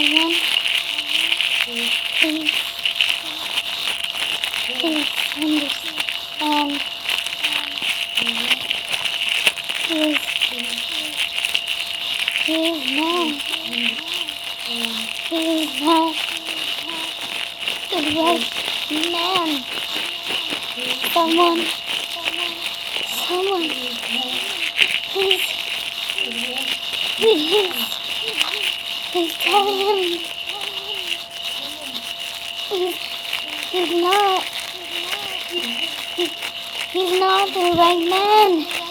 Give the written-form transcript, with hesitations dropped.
Someone, please, please understand. He is not the right man. Someone, please, please tell him he's not the right man.